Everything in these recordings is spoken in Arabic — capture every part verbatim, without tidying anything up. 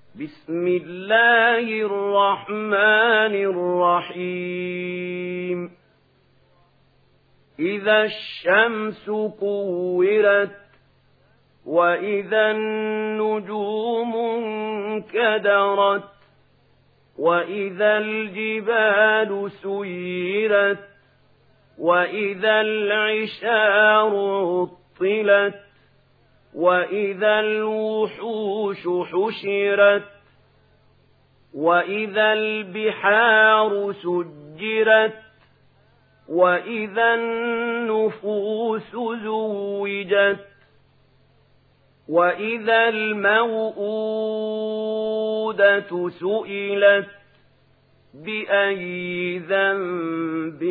بسم الله الرحمن الرحيم إذا الشمس كورت وإذا النجوم انكدرت وإذا الجبال سيرت وإذا العشار عطلت وإذا الوحوش حشرت وإذا البحار سجرت وإذا النفوس زوجت وإذا الموءودة سئلت بأي ذنب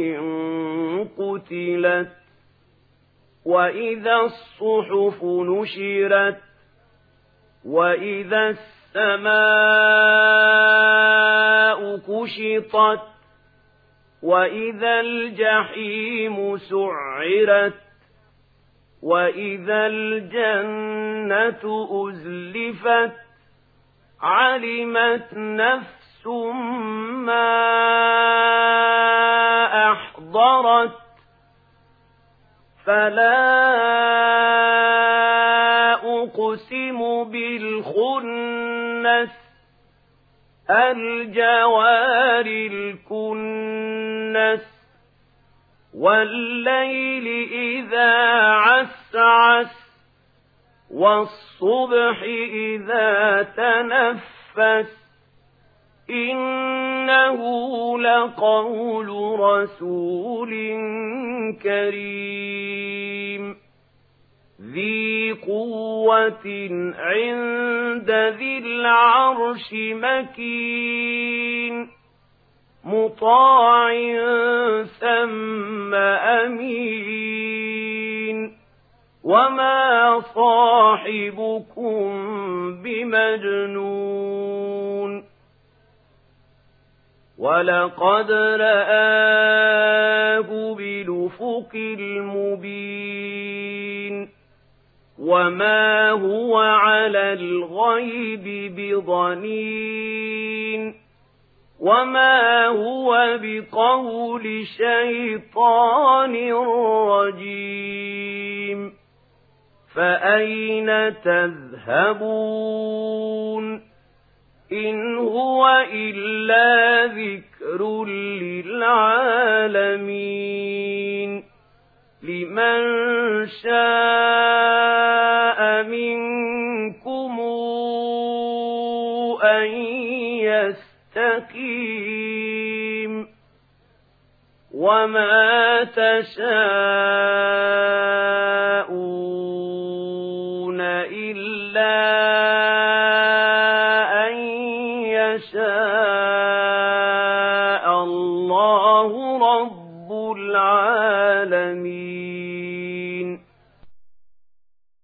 قتلت وإذا الصحف نشرت وإذا السماء كشطت وإذا الجحيم سعرت وإذا الجنة أزلفت علمت نفس ما أحضرت فلا أقسم بالخنس الجوار الكنس والليل إذا عسعس والصبح إذا تنفس إنه لقول رسول كريم ذي قوة عند ذي العرش مكين مطاع ثم أمين وما صاحبكم بمجنون ولقد رآه بالأفق المبين وما هو على الغيب بضنين وما هو بقول شيطان رجيم فأين تذهبون إن هو إلا ذكر للعالمين لمن شاء منكم أن يستقيم وما تشاءون إلا شاء الله رب العالمين.